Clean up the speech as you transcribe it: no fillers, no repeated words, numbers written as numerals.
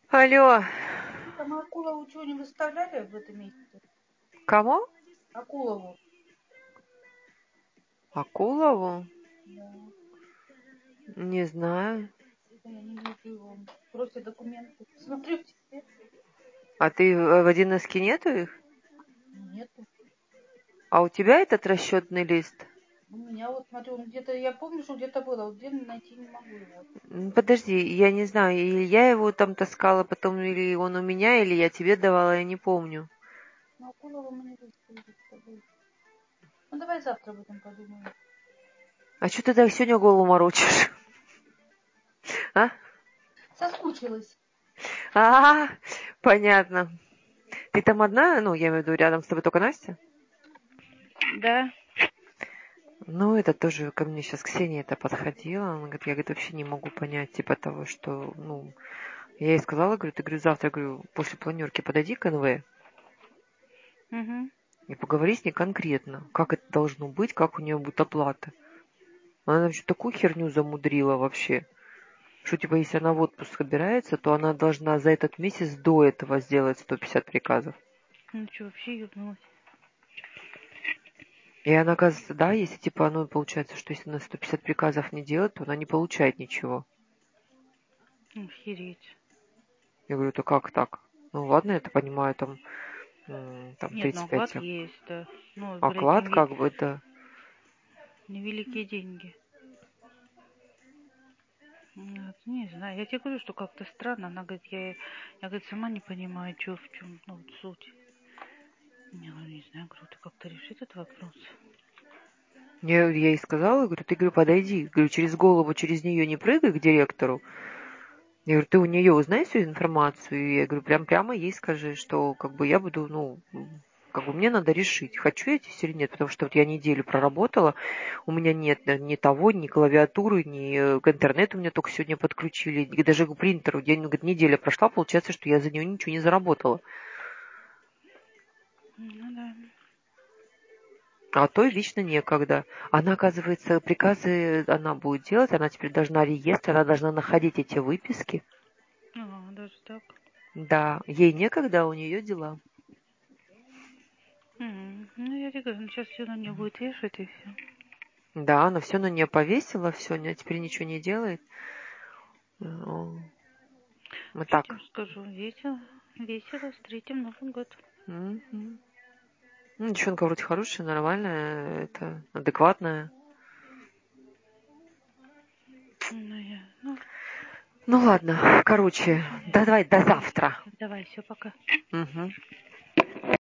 Алло, Там Акулову чего не выставляли в этом месяце? кому? Акулову. Акулову? Да. Не знаю. Это я не вижу его. Просят документы. Смотрю тебе. А ты в 11 нету их? Нету. А у тебя этот расчетный лист? У меня вот, смотрю, он где-то, я помню, что где-то было, вот где найти не могу его. Подожди, я не знаю, или я его там таскала потом, или он у меня, или я тебе давала, я не помню. Но Акулова мы не выставили с тобой. Ну давай завтра об этом подумаем. А что ты так сегодня голову морочишь? А? Соскучилась. А, понятно. Ты там одна? Ну, я имею в виду, рядом с тобой только Настя? Да. Ну, это тоже ко мне сейчас Ксения это подходила. Она говорит, я говорит, вообще не могу понять, типа того, что, ну, я ей сказала, говорю, ты, говорю, завтра, говорю, после планерки подойди к НВ Угу. и поговори с ней конкретно, как это должно быть, как у нее будет оплата. Она вообще такую херню замудрила вообще, что, типа, если она в отпуск собирается, то она должна за этот месяц до этого сделать 150 приказов. Ну что, вообще ебнулась? И она, оказывается, да, если, типа, ну, получается, что если она 150 приказов не делает, то она не получает ничего. Охереть. Я говорю, то как так? Ну, ладно, я это понимаю, там, там Нет, ну оклад 35 есть, да. Ну, блядь, оклад, как бы, да. невеликие деньги. Вот, не знаю, я тебе говорю, что как-то странно. Она говорит, я говорит, сама не понимаю, что в чем, ну, вот суть. Я говорю, не знаю, говорю, ты как-то реши этот вопрос. Я ей сказала, говорю, ты, говорю, подойди, говорю, через голову, через нее не прыгай к директору. Я говорю, ты у нее узнай всю информацию. И я говорю, прямо ей скажи, что как бы я буду, ну, как бы мне надо решить, хочу я здесь или нет, потому что вот я неделю проработала, у меня нет ни того, ни клавиатуры, ни к интернету меня только сегодня подключили, и даже к принтеру. Говорит, неделя прошла, получается, что я за нее ничего не заработала. Ну да. А той лично некогда. Она, оказывается, приказы она будет делать, она теперь должна реестр, она должна находить эти выписки. Даже так. Да, ей некогда, а у нее дела. Ну, я тебе говорю, ну, сейчас все на мне будет вешать и все. Да, она все на нее повесила, все, она теперь ничего не делает. Вот Что тебе так. скажу? Весело, весело встретим Новый год. Мгм. Ну, девчонка вроде хорошая, нормальная, это адекватная. Ну, Ну ладно, короче, ладно, давай до давай, завтра. давай, все, пока. Мгм.